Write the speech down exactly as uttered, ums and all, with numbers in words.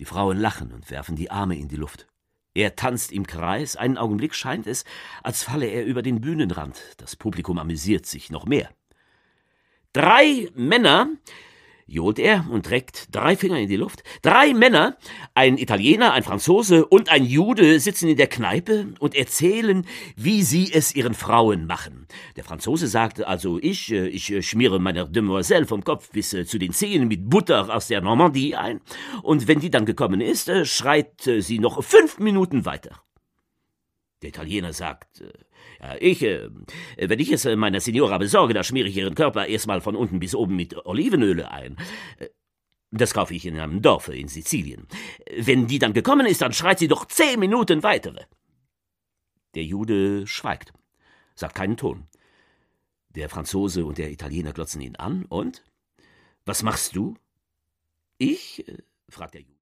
Die Frauen lachen und werfen die Arme in die Luft. Er tanzt im Kreis, einen Augenblick scheint es, als falle er über den Bühnenrand. Das Publikum amüsiert sich noch mehr. Drei Männer, johlt er und reckt drei Finger in die Luft. Drei Männer, ein Italiener, ein Franzose und ein Jude sitzen in der Kneipe und erzählen, wie sie es ihren Frauen machen. Der Franzose sagt also, ich, ich schmiere meiner Demoiselle vom Kopf bis zu den Zehen mit Butter aus der Normandie ein. Und wenn die dann gekommen ist, schreit sie noch fünf Minuten weiter. Der Italiener sagt, ja, ich, äh, wenn ich es meiner Signora besorge, da schmiere ich ihren Körper erstmal von unten bis oben mit Olivenöle ein. Das kaufe ich in einem Dorf in Sizilien. Wenn die dann gekommen ist, dann schreit sie doch zehn Minuten weitere. Der Jude schweigt, sagt keinen Ton. Der Franzose und der Italiener glotzen ihn an. Und? Was machst du? Ich? fragt der Jude.